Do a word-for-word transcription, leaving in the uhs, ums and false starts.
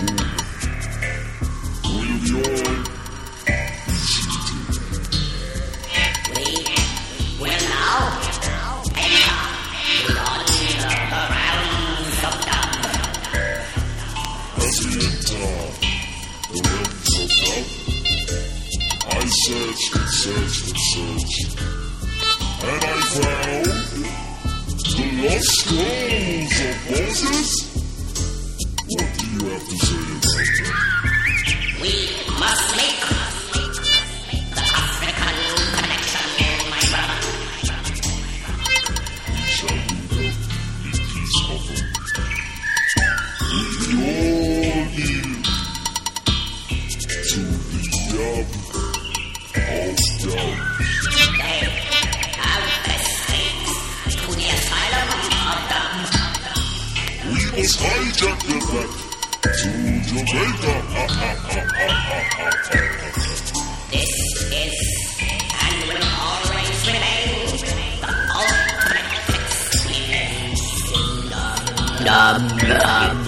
Searched and searched and searched, and I found the lost scrolls of Moses. What do you have to say about that? We must make the African connection, my brother. We shall do that in peace, Papa. We all kneel to the Yahweh. They have escaped to the asylum of the... We must hijack them back to Jamaica. This is and will always remain the ultimate experience in the...